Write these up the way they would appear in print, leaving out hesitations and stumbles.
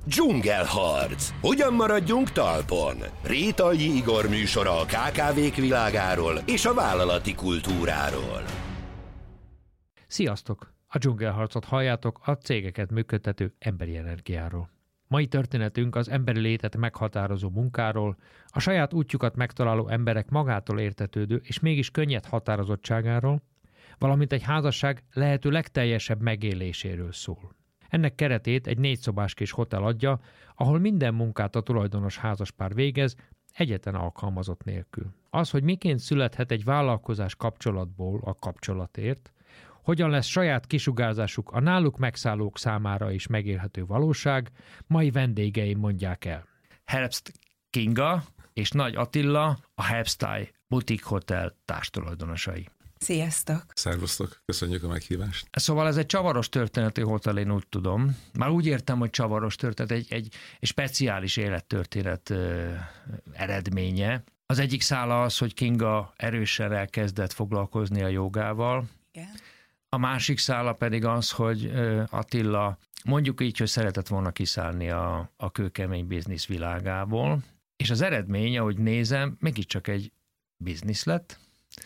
Dzsungelharc. Hogyan maradjunk talpon? Rétai Igor műsora a KKV-k világáról és a vállalati kultúráról. Sziasztok! A Dzsungelharcot halljátok, a cégeket működtető emberi energiáról. Mai történetünk az emberi létet meghatározó munkáról, a saját útjukat megtaláló emberek magától értetődő és mégis könnyed határozottságáról, valamint egy házasság lehető legteljesebb megéléséről szól. Ennek keretét egy 4 szobás kis hotel adja, ahol minden munkát a tulajdonos házaspár végez, egyetlen alkalmazott nélkül. Az, hogy miként születhet egy vállalkozás kapcsolatból a kapcsolatért, hogyan lesz saját kisugárzásuk a náluk megszállók számára is megélhető valóság, mai vendégeim mondják el. Herbst Kinga és Nagy Attila, a Herbstáj Boutique Hotel társtulajdonosai. Sziasztok! Szervusztok, köszönjük a meghívást. Szóval ez egy csavaros történetű hotel, én úgy tudom. Már úgy értem, hogy csavaros történet, egy speciális élettörténet eredménye. Az egyik szála az, hogy Kinga erősen elkezdett foglalkozni a jogával. Igen. A másik szála pedig az, hogy Attila mondjuk így, hogy szeretett volna kiszállni a kőkemény biznisz világából, és az eredmény, ahogy nézem, mégiscsak egy biznisz lett,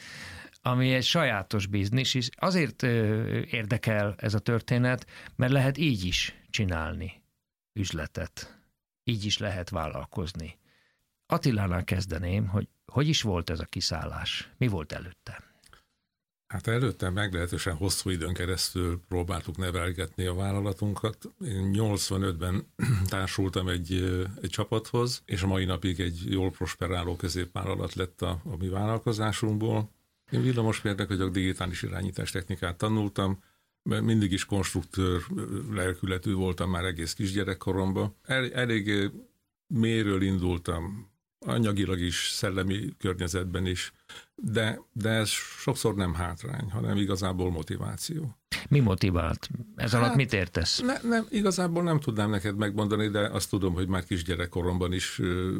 ami egy sajátos biznisz, és azért érdekel ez a történet, mert lehet így is csinálni üzletet, így is lehet vállalkozni. Attilánál kezdeném, hogy is volt ez a kiszállás, mi volt előtte? Hát előtte meglehetősen hosszú időn keresztül próbáltuk nevelgetni a vállalatunkat. Én 85-ben társultam egy csapathoz, és a mai napig egy jól prosperáló középvállalat lett a mi vállalkozásunkból. Én villamosmérnök vagyok, digitális irányítás technikát tanultam, mert mindig is konstruktőr lelkületű voltam már egész kisgyerekkoromban. Elég mélyről indultam, anyagilag is, szellemi környezetben is, de ez sokszor nem hátrány, hanem igazából motiváció. Mi motivált? Ez alatt mit értesz? Igazából nem tudnám neked megmondani, de azt tudom, hogy már kisgyerekkoromban is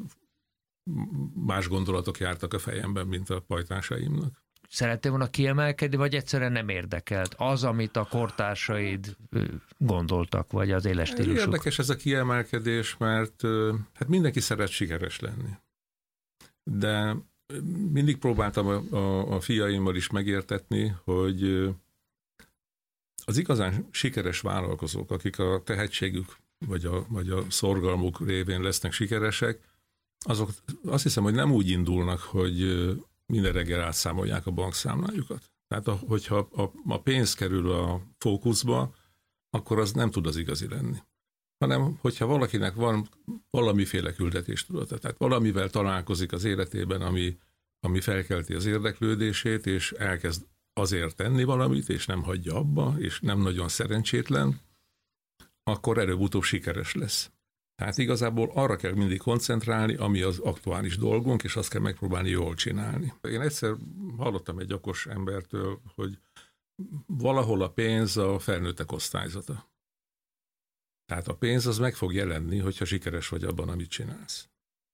más gondolatok jártak a fejemben, mint a pajtásaimnak. Szerettél volna kiemelkedni, vagy egyszerűen nem érdekelt az, amit a kortársaid gondoltak, vagy az életstílusuk? Érdekes ez a kiemelkedés, mert hát mindenki szeret sikeres lenni. De mindig próbáltam a fiaimmal is megértetni, hogy az igazán sikeres vállalkozók, akik a tehetségük vagy a szorgalmuk révén lesznek sikeresek, azok azt hiszem, hogy nem úgy indulnak, hogy minden reggel átszámolják a bankszámlájukat. Tehát hogyha a pénz kerül a fókuszba, akkor az nem tud az igazi lenni. Hanem, hogyha valakinek van valamiféle küldetéstudata, tehát valamivel találkozik az életében, ami felkelti az érdeklődését, és elkezd azért tenni valamit, és nem hagyja abba, és nem nagyon szerencsétlen, akkor előbb-utóbb sikeres lesz. Tehát igazából arra kell mindig koncentrálni, ami az aktuális dolgunk, és azt kell megpróbálni jól csinálni. Én egyszer hallottam egy okos embertől, hogy valahol a pénz a felnőttek osztályzata. Tehát a pénz az meg fog jelenni, hogyha sikeres vagy abban, amit csinálsz.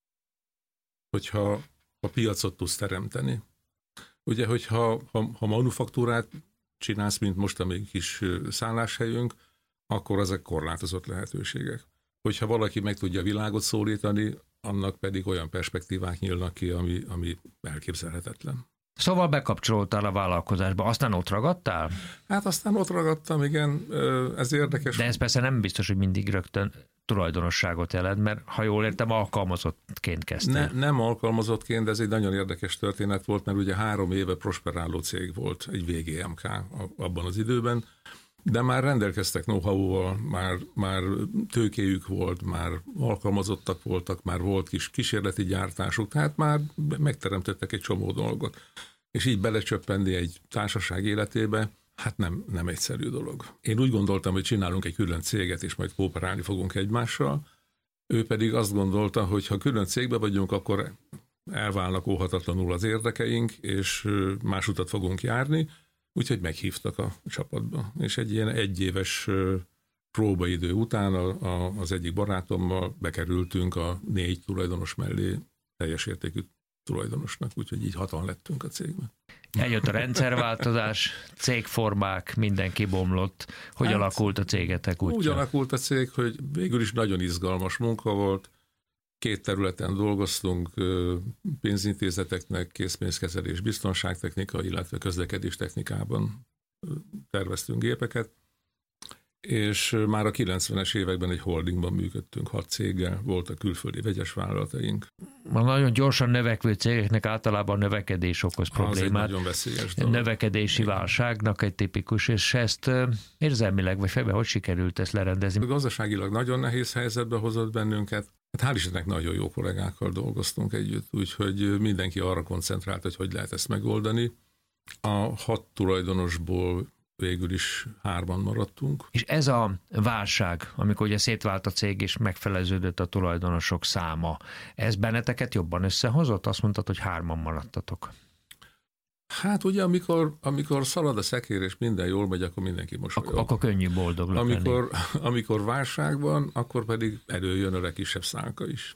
Hogyha a piacot tudsz teremteni. Ugye, hogyha manufaktúrát csinálsz, mint most a mi kis szálláshelyünk, akkor ezek korlátozott lehetőségek. Hogyha valaki meg tudja a világot szólítani, annak pedig olyan perspektívák nyílnak ki, ami elképzelhetetlen. Szóval bekapcsolódtál a vállalkozásba, aztán ott ragadtál? Hát aztán ott ragadtam, igen, ez érdekes. De ez persze nem biztos, hogy mindig rögtön tulajdonosságot jelent, mert ha jól értem, alkalmazottként kezdtél. Nem alkalmazottként, de ez egy nagyon érdekes történet volt, mert ugye 3 éve prosperáló cég volt, egy VGMK abban az időben, de már rendelkeztek know-how-val, már tőkéjük volt, már alkalmazottak voltak, már volt kis kísérleti gyártásuk, tehát már megteremtettek egy csomó dolgot. És így belecsöppenni egy társaság életébe, hát nem egyszerű dolog. Én úgy gondoltam, hogy csinálunk egy külön céget, és majd kooperálni fogunk egymással. Ő pedig azt gondolta, hogy ha külön cégbe vagyunk, akkor elválnak óhatatlanul az érdekeink, és más utat fogunk járni, úgyhogy meghívtak a csapatba. És egy ilyen 1 éves próbaidő után az egyik barátommal bekerültünk a 4 tulajdonos mellé teljes értékű tulajdonosnak, úgyhogy így 6-an lettünk a cégben. Eljött a rendszerváltozás, cégformák, minden kibomlott. Hogy alakult a cégetek útja? Úgy alakult a cég, hogy végül is nagyon izgalmas munka volt. 2 területen dolgoztunk, pénzintézeteknek, készpénzkezelés, biztonságtechnika, illetve közlekedés technikában terveztünk gépeket, és már a 90-es években egy holdingban működtünk, 6 céggel, voltak külföldi vegyes vállalataink. A nagyon gyorsan növekvő cégeknek általában növekedés okoz problémát. Az egy nagyon veszélyes dolog. Növekedési válságnak egy tipikus, és ezt érzelmileg vagy fejben hogy sikerült ezt lerendezni? Gazdaságilag nagyon nehéz helyzetbe hozott bennünket. Hát hál' Istennek nagyon jó kollégákkal dolgoztunk együtt, úgyhogy mindenki arra koncentrált, hogy lehet ezt megoldani. A 6 tulajdonosból végül is 3-an maradtunk. És ez a válság, amikor ugye szétvált a cég és megfeleződött a tulajdonosok száma, ez benneteket jobban összehozott? Azt mondtad, hogy 3-an maradtatok. Hát ugye, amikor szalad a szekér és minden jól megy, akkor mindenki mosolyog. Akkor könnyű boldog lenni. Amikor válság van, akkor pedig előjön a legkisebb szálka is.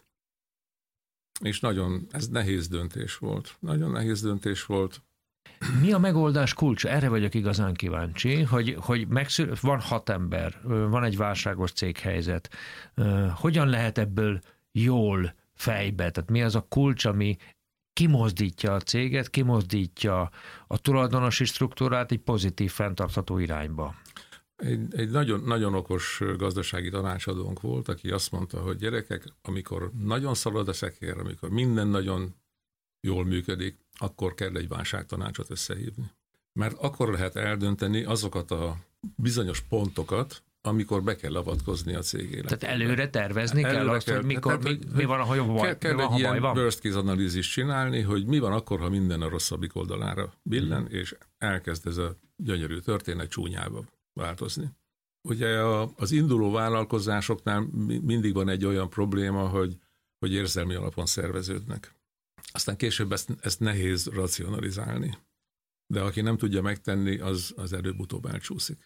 És ez nehéz döntés volt. Nagyon nehéz döntés volt. Mi a megoldás kulcsa? Erre vagyok igazán kíváncsi, hogy van 6 ember, van egy válságos céghelyzet. Hogyan lehet ebből jól fejbe? Tehát mi az a kulcs, ami kimozdítja a céget, kimozdítja a tulajdonosi struktúrát egy pozitív, fenntartható irányba? Egy nagyon, nagyon okos gazdasági tanácsadónk volt, aki azt mondta, hogy gyerekek, amikor nagyon szalad a szekér, amikor minden nagyon jól működik, akkor kell egy válságtanácsot összehívni. Mert akkor lehet eldönteni azokat a bizonyos pontokat, amikor be kell avatkozni a cég életébe. Tehát előre tervezni kell azt, hogy mikor, mi van, ha jobb baj, kell egy ilyen worst case analízis csinálni, hogy mi van akkor, ha minden a rosszabbik oldalára billen, és elkezd ez a gyönyörű történet csúnyába változni. Ugye az induló vállalkozásoknál mindig van egy olyan probléma, hogy érzelmi alapon szerveződnek. Aztán később ezt nehéz racionalizálni. De aki nem tudja megtenni, az előbb-utóbb elcsúszik.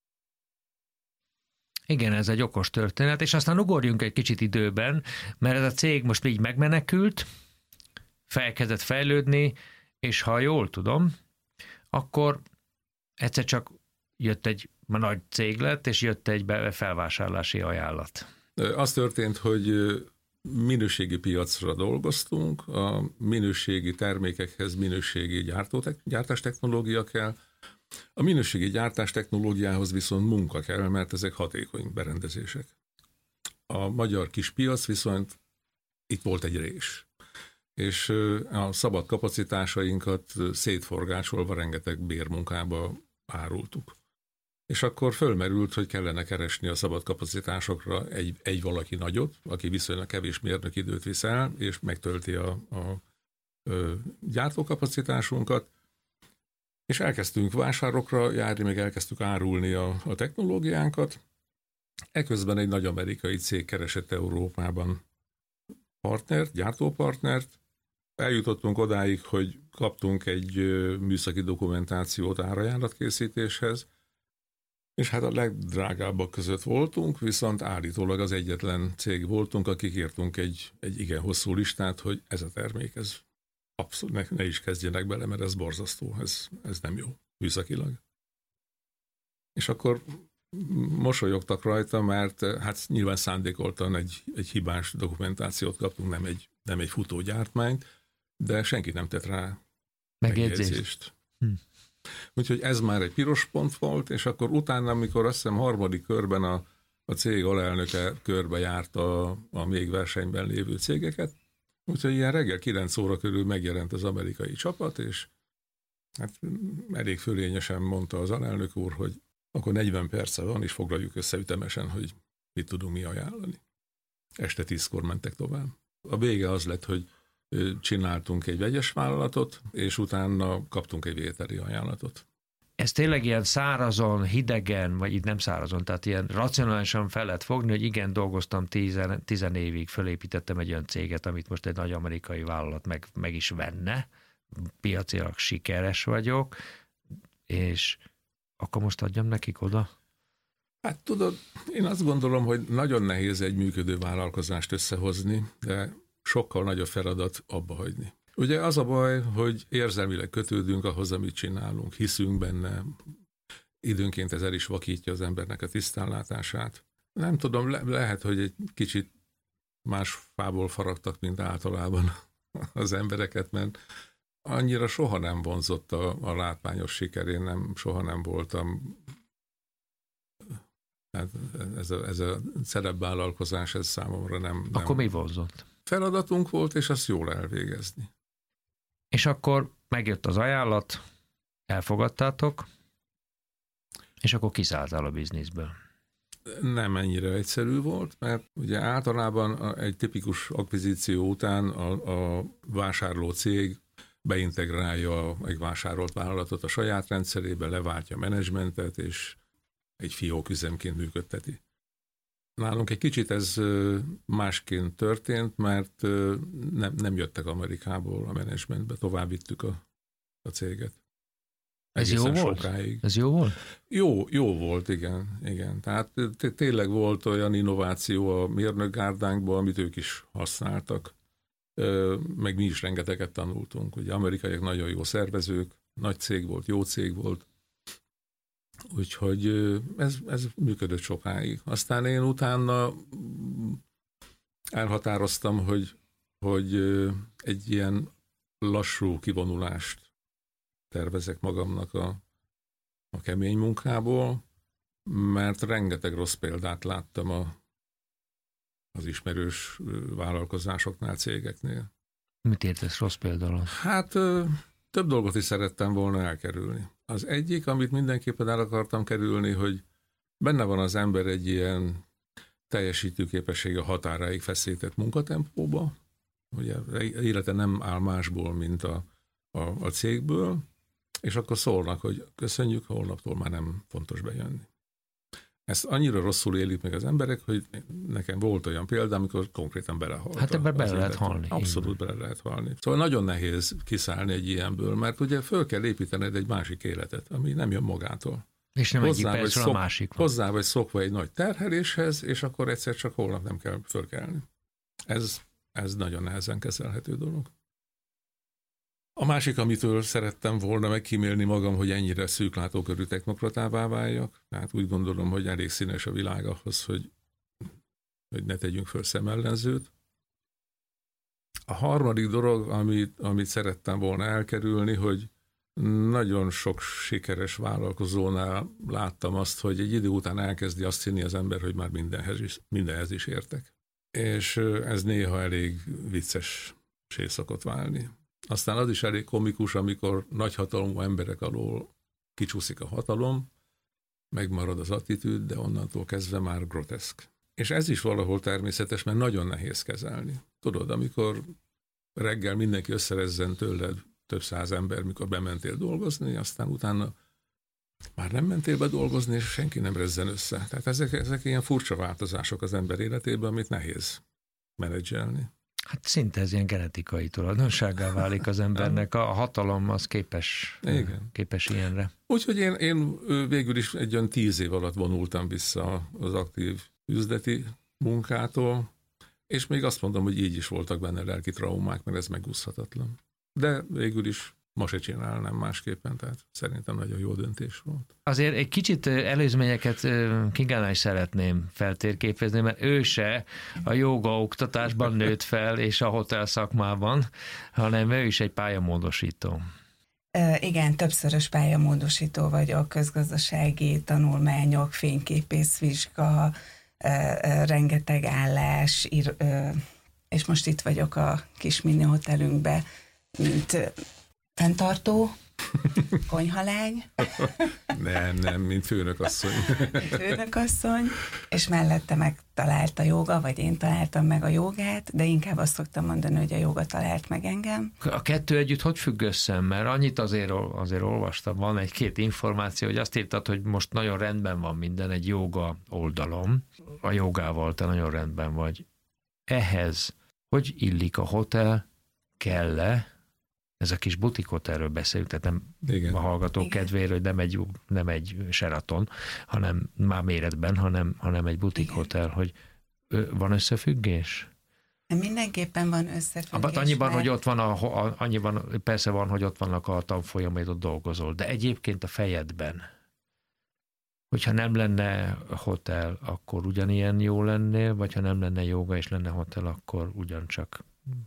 Igen, ez egy okos történet, és aztán ugorjunk egy kicsit időben, mert ez a cég most így megmenekült, felkezdett fejlődni, és ha jól tudom, akkor egyszer csak jött egy nagy cég lett, és jött egy felvásárlási ajánlat. Az történt, hogy minőségi piacra dolgoztunk, a minőségi termékekhez minőségi gyártástechnológia kell, a minőségi gyártástechnológiához viszont munka kell, mert ezek hatékony berendezések. A magyar kis piac viszont itt volt egy rés, és a szabad kapacitásainkat szétforgácsolva rengeteg bérmunkába árultuk. És akkor fölmerült, hogy kellene keresni a szabad kapacitásokra egy valaki nagyot, aki viszonylag kevés mérnökidőt visz el, és megtölti a gyártókapacitásunkat, és elkezdtünk vásárokra járni, meg elkezdtük árulni a technológiánkat. Eközben egy nagy amerikai cég keresett Európában partnert, gyártópartnert. Eljutottunk odáig, hogy kaptunk egy műszaki dokumentációt árajánlatkészítéshez, és hát a legdrágábbak között voltunk, viszont állítólag az egyetlen cég voltunk, akik írtunk egy igen hosszú listát, hogy ez a termék, ez abszolút ne is kezdjenek bele, mert ez borzasztó, ez nem jó műszakilag. És akkor mosolyogtak rajta, mert hát nyilván szándékoltan egy hibás dokumentációt kaptunk, nem egy futó gyártmányt, de senki nem tett rá megjegyzést. Úgyhogy ez már egy piros pont volt, és akkor utána, amikor azt hiszem 3. körben a cég alelnöke körbe járta a még versenyben lévő cégeket, úgyhogy ilyen reggel 9 óra körül megjelent az amerikai csapat, és hát elég fölényesen mondta az alelnök úr, hogy akkor 40 perce van, és foglaljuk össze ütemesen, hogy mit tudunk mi ajánlani. Este 10-kor mentek tovább. A vége az lett, hogy csináltunk egy vegyes vállalatot, és utána kaptunk egy vételi ajánlatot. Ez tényleg ilyen szárazon, hidegen, vagy itt nem szárazon, tehát ilyen racionálisan fel lehet fogni, hogy igen, dolgoztam 10 évig, fölépítettem egy olyan céget, amit most egy nagy amerikai vállalat meg is venne, piacilag sikeres vagyok, és akkor most adjam nekik oda? Hát tudod, én azt gondolom, hogy nagyon nehéz egy működő vállalkozást összehozni, de sokkal nagyobb feladat abba hagyni. Ugye az a baj, hogy érzelmileg kötődünk ahhoz, amit csinálunk, hiszünk benne, időnként ez el is vakítja az embernek a tisztánlátását. Nem tudom, lehet, hogy egy kicsit más fából faragtak, mint általában az embereket, mert annyira soha nem vonzott a látványos siker, én soha nem voltam. Hát ez a szerepvállalkozás, ez számomra nem... Akkor mi vonzott? Feladatunk volt, és azt jól elvégezni. És akkor megjött az ajánlat, elfogadtátok, és akkor kiszálltál a bizniszből. Nem ennyire egyszerű volt, mert ugye általában egy tipikus akvizíció után a vásárló cég beintegrálja egy vásárolt vállalatot a saját rendszerébe, leváltja a menedzsmentet, és egy fióküzemként működteti. Nálunk egy kicsit ez másként történt, mert nem jöttek Amerikából a menedzsmentbe, tovább vittük a céget. Ez jó volt? Sokáig. Ez jó volt? Jó volt, igen. Tehát tényleg volt olyan innováció a mérnökgárdánkban, amit ők is használtak, meg mi is rengeteget tanultunk. Ugye amerikaiak nagyon jó szervezők, nagy cég volt, jó cég volt, úgyhogy ez működött sokáig. Aztán én utána elhatároztam, hogy egy ilyen lassú kivonulást tervezek magamnak a kemény munkából, mert rengeteg rossz példát láttam az ismerős vállalkozásoknál, cégeknél. Mit értesz rossz például? Hát több dolgot is szerettem volna elkerülni. Az egyik, amit mindenképpen el akartam kerülni, hogy benne van az ember egy ilyen teljesítőképessége határáig feszített munkatempóba, ugye élete nem áll másból, mint a cégből, és akkor szólnak, hogy köszönjük, holnaptól már nem fontos bejönni. Ezt annyira rosszul élik meg az emberek, hogy nekem volt olyan példa, amikor konkrétan belehaltam. Hát ebben bele lehet halni. Abszolút bele lehet halni. Szóval nagyon nehéz kiszállni egy ilyenből, mert ugye föl kell építened egy másik életet, ami nem jön magától. És nem egyik percről a másik. Hozzá vagy szokva egy nagy terheléshez, és akkor egyszer csak holnap nem kell fölkelni. Ez nagyon nehezen kezelhető dolog. A másik, amitől szerettem volna megkímélni magam, hogy ennyire szűklátókörű technokratává váljak. Tehát úgy gondolom, hogy elég színes a világ ahhoz, hogy ne tegyünk föl szemellenzőt. A harmadik dolog, amit szerettem volna elkerülni, hogy nagyon sok sikeres vállalkozónál láttam azt, hogy egy idő után elkezdi azt hinni az ember, hogy már mindenhez is értek. És ez néha elég vicces szokott válni. Aztán az is elég komikus, amikor nagyhatalmú emberek alól kicsúszik a hatalom, megmarad az attitűd, de onnantól kezdve már groteszk. És ez is valahol természetes, mert nagyon nehéz kezelni. Tudod, amikor reggel mindenki összerezzen tőled több száz ember, mikor bementél dolgozni, aztán utána már nem mentél be dolgozni, és senki nem rezzen össze. Tehát ezek ilyen furcsa változások az ember életében, amit nehéz menedzselni. Hát szinte ez ilyen genetikai tulajdonsággá válik az embernek. A hatalom az képes ilyenre. Úgyhogy én végül is egy olyan 10 év alatt vonultam vissza az aktív üzleti munkától, és még azt mondom, hogy így is voltak benne lelki traumák, mert ez megúszhatatlan. De végül is ma se csinálnám másképpen, tehát szerintem nagyon jó döntés volt. Azért egy kicsit előzményeket Kingánál is szeretném feltérképezni, mert ő se a jóga oktatásban nőtt fel, és a hotel szakmában, hanem ő is egy pályamódosító. Igen, többszörös pályamódosító vagyok, közgazdasági tanulmányok, fényképészvizsga, rengeteg állás, és most itt vagyok a kis mini hotelünkben, mint fenntartó, konyhalány. Nem, mint főnökasszony. Főnökasszony, és mellette megtalált a jóga, vagy én találtam meg a jogát, de inkább azt szoktam mondani, hogy a jóga talált meg engem. A kettő együtt hogy függ össze? Mert annyit azért olvastam, van egy-két információ, hogy azt írtad, hogy most nagyon rendben van minden egy jóga oldalon. A jogával te nagyon rendben vagy. Ehhez hogy illik a hotel? Kell-e? Ez a kis butikhotelről beszélünk, tehát nem igen. A hallgatók kedvéről, hogy nem egy Sheraton, hanem már méretben, hanem egy butikhotel, hogy van összefüggés? Mindenképpen van összefüggés. Abban annyiban, hogy ott van annyiban persze van, hogy ott vannak a tanfolyamért, ott dolgozol, de egyébként a fejedben, hogyha nem lenne hotel, akkor ugyanilyen jó lennél, vagy ha nem lenne jóga és lenne hotel, akkor ugyancsak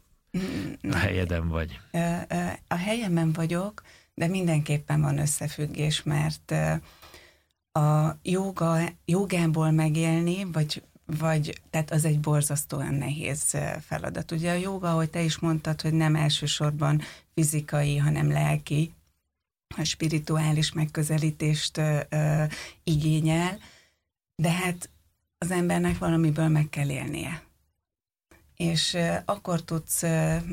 a helyeden vagy. A helyemen vagyok, de mindenképpen van összefüggés, mert a jogából megélni, vagy tehát az egy borzasztóan nehéz feladat. Ugye a jóga, ahogy te is mondtad, hogy nem elsősorban fizikai, hanem lelki, a spirituális megközelítést igényel, de hát az embernek valamiből meg kell élnie. És akkor tudsz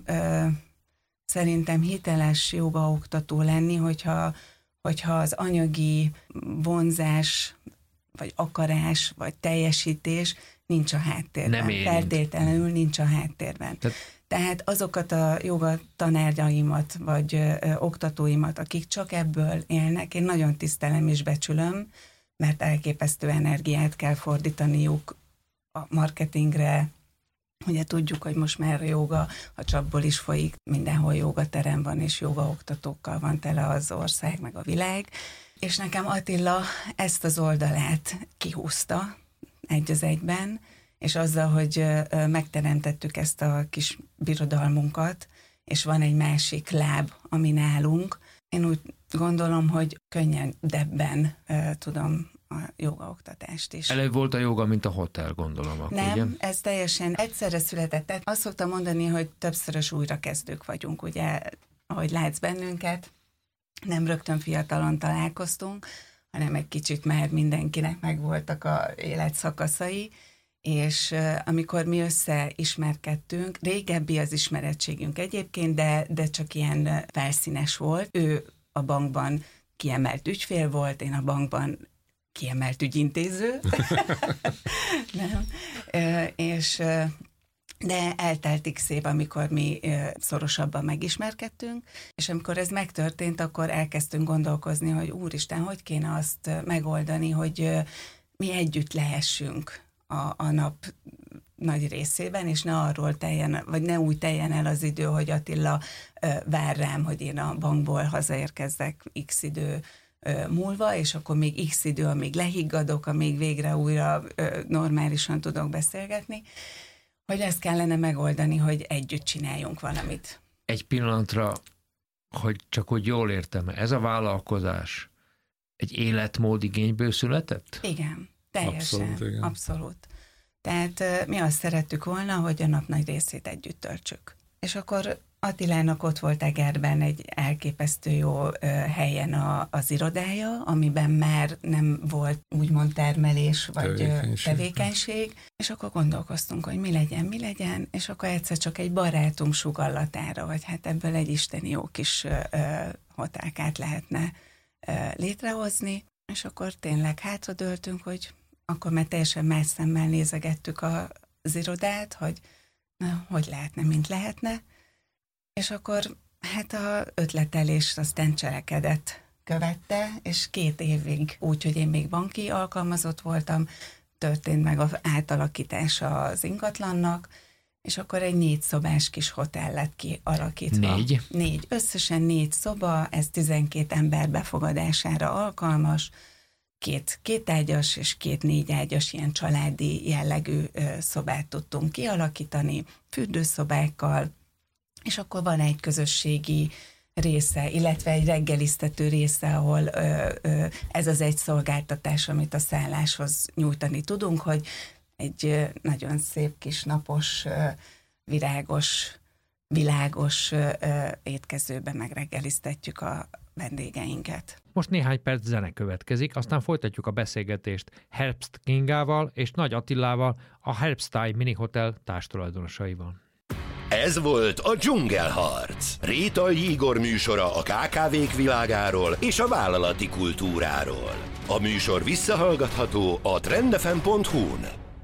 szerintem hiteles jogaoktató lenni, hogyha az anyagi vonzás, vagy akarás, vagy teljesítés nincs a háttérben. Feltétlenül nincs a háttérben. Tehát azokat a joga tanárjaimat, vagy oktatóimat, akik csak ebből élnek, én nagyon tisztelem és becsülöm, mert elképesztő energiát kell fordítaniuk a marketingre. Ugye tudjuk, hogy most már a joga a csapból is folyik, mindenhol jogaterem van, és jogaoktatókkal van tele az ország, meg a világ. És nekem Attila ezt az oldalát kihúzta egy az egyben, és azzal, hogy megteremtettük ezt a kis birodalmunkat, és van egy másik láb, ami nálunk, én úgy gondolom, hogy könnyedebben tudom a jogaoktatást is. Előbb volt a joga, mint a hotel, gondolom. Akkor, nem, ugye? Ez teljesen egyszerre született. Tehát azt szoktam mondani, hogy többszörös újrakezdők vagyunk, ugye, ahogy látsz bennünket, nem rögtön fiatalon találkoztunk, hanem egy kicsit már mindenkinek megvoltak az életszakaszai, és amikor mi összeismerkedtünk, régebbi az ismerettségünk egyébként, de csak ilyen felszínes volt. Ő a bankban kiemelt ügyfél volt, én a bankban kiemelt ügyintéző. Nem. De eltelt x év, amikor mi szorosabban megismerkedtünk, és amikor ez megtörtént, akkor elkezdtünk gondolkozni, hogy úristen, hogy kéne azt megoldani, hogy mi együtt lehessünk a nap nagy részében, és ne arról teljen, vagy ne úgy teljen el az idő, hogy Attila vár rám, hogy én a bankból hazaérkezzek x idő múlva, és akkor még x idő, amíg lehiggadok, amíg végre újra normálisan tudok beszélgetni, hogy ezt kellene megoldani, hogy együtt csináljunk valamit. Egy pillanatra, hogy csak hogy jól értem, ez a vállalkozás egy életmód igényből született? Igen, teljesen. Abszolút, igen. Abszolút. Tehát mi azt szerettük volna, hogy a nap nagy részét együtt töltsük. És akkor Attilának ott volt Egerben egy elképesztő jó helyen az irodája, amiben már nem volt úgymond termelés vagy tevékenység, és akkor gondolkoztunk, hogy mi legyen, és akkor egyszer csak egy barátunk sugallatára, vagy hát ebből egy isteni jó kis hotelkát lehetne létrehozni, és akkor tényleg hátradőltünk, hogy akkor már teljesen más szemmel nézegettük az irodát, hogy na, hogy lehetne, mint lehetne, és akkor hát a ötletelés aztán cselekedet követte, és 2 évig úgy, hogy én még banki alkalmazott voltam, történt meg az átalakítása az ingatlannak, és akkor egy 4 szobás kis hotel lett kialakítva. 4. Összesen 4 szoba, ez 12 ember befogadására alkalmas, 2 ágyas és 2 4 ágyas ilyen családi jellegű szobát tudtunk kialakítani, fürdőszobákkal, és akkor van egy közösségi része, illetve egy reggeliztető része, ahol ez az egy szolgáltatás, amit a szálláshoz nyújtani tudunk, hogy egy nagyon szép kis napos, virágos, világos étkezőben megreggeliztetjük a vendégeinket. Most néhány perc zene következik, aztán folytatjuk a beszélgetést Herbst Kingával és Nagy Attilával, a Herbstáj Mini Hotel társtulajdonosaival. Ez volt a Dzsungelharc. Rétai Igor műsora a KKV-k világáról és a vállalati kultúráról. A műsor visszahallgatható a trendfm.hu-n.